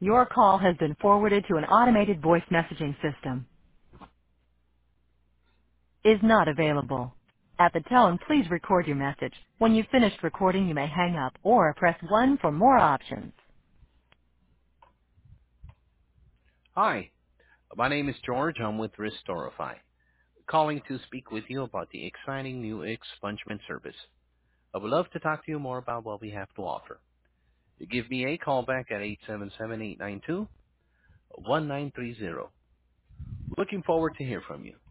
Your call has been forwarded to an automated voice messaging system. Is not available. At the tone, please record your message. When you've finished recording, you may hang up or press 1 for more options. Hi, my name is George. I'm with Restorify, calling to speak with you about the exciting new expungement service. I would love to talk to you more about what we have to offer. You give me a call back at 877-892-1930. Looking forward to hear from you.